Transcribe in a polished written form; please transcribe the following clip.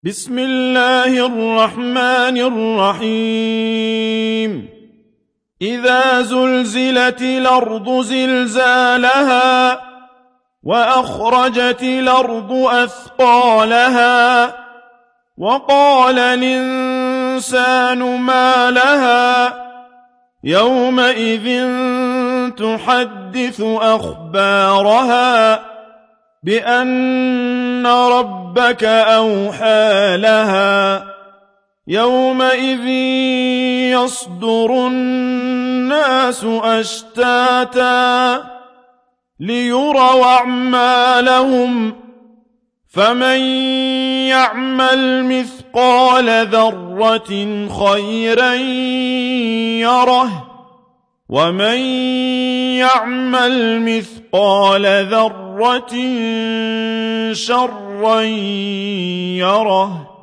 بسم الله الرحمن الرحيم إذا زلزلت الأرض زلزالها وأخرجت الأرض أثقالها وقال الإنسان ما لها يومئذ تحدث أخبارها بأن ربك أوحى لها يومئذ يصدر الناس أشتاتا ليروا أعمالهم فمن يعمل مثقال ذرة خيرا يره ومن يعمل مثقال ذرة شرا يره